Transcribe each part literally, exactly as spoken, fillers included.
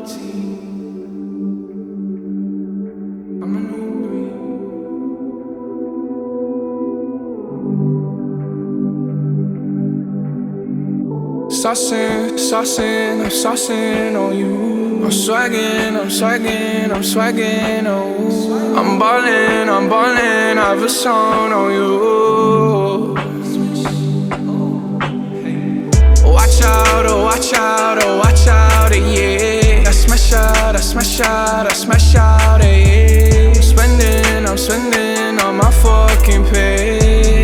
I'm a new breed. Saucin', saucin', I'm saucin' on you. I'm swaggin', I'm swaggin', I'm swaggin', oh. I'm ballin', I'm ballin', I've a song on you. Watch out, oh watch out, oh watch out, yeah. I smash out, I smash out, I smash out, yeah. I'm spending, I'm spending on my fucking pay.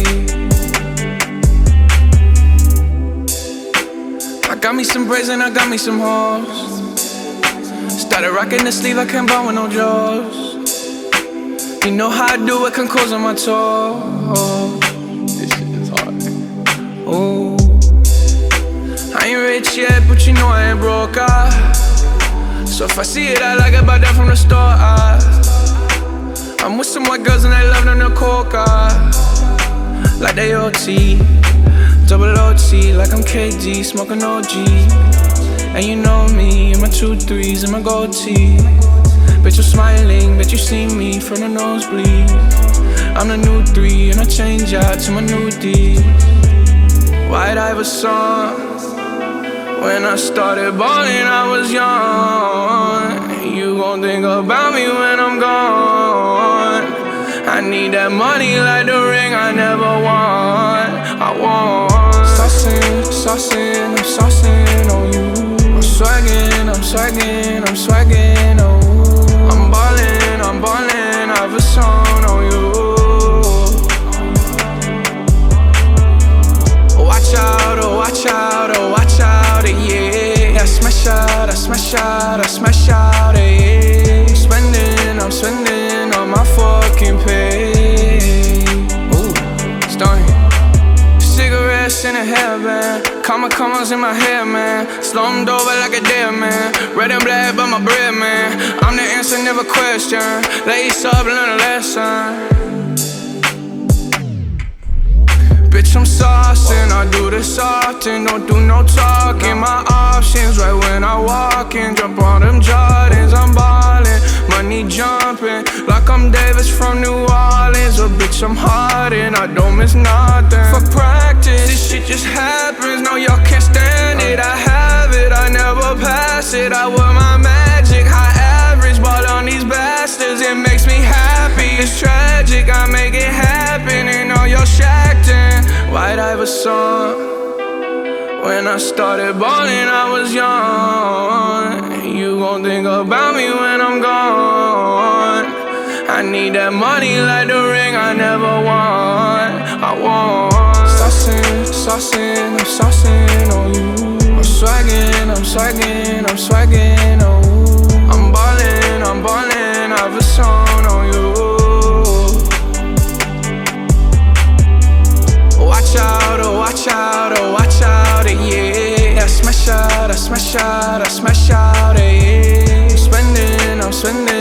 I got me some braids and I got me some hoes. Started rocking the sleeve, I can't buy with no jaws. You know how I do it, can close on my toes. This shit is hard. Ooh. I ain't rich yet, but you know I ain't broke, ah. So if I see it, I like it, buy that from the store, ah. I'm with some white girls and they love them to coke, ah. Like they O T, double O T, like I'm K D, smoking O G. And you know me, and my two threes and my gold tee. Bitch, I'm smiling, bet you see me from the nosebleed. I'm the new three, and I change out to my new D. White Iverson. When I started ballin', I was young. You gon' think about me when I'm gone. I need that money like the ring I never won. I want saucin', saucin', I'm saucin' on you. I'm swaggin', I'm swaggin', I'm swaggin', oh. I'm ballin', I'm ballin', I've a song on you. Watch out, oh watch out, oh watch out, yeah. I smash out, I smash out, I smash out, yeah. I'm spending, I'm spending on my fucking pay. Ooh, stunning. Cigarettes in a hairband, comma commas in my hair, man. Slumped over like a dead man. Red and black, but my bread, man. I'm the answer, never question. Lace up, learn a lesson. Bitch, I'm saucin', I do this often. Don't do no talking, my options right when I walk in. Jump on them Jordans, I'm ballin'. Money jumping, like I'm Davis from New Orleans. Oh bitch, I'm hardin', I don't miss nothing. For practice, this shit just happens. No, y'all can't stand it, I have it, I never pass it. I wear my magic, high average, ball on these bastards. It makes me happy, it's tragic, I make it happen. And all y'all shacked in White Iverson. When I started ballin', I was young. You gon' think about me when I'm gone. I need that money like the ring I never won. I want saucin', saucin', I'm saucin' on you. I'm swaggin', I'm swaggin', I'm swaggin', oh. I'm ballin', I'm ballin', I've a song on you. Watch out, oh watch out, oh watch out, yeah. I smash out, I smash out, I smash out, yeah. I'm spending, I'm spending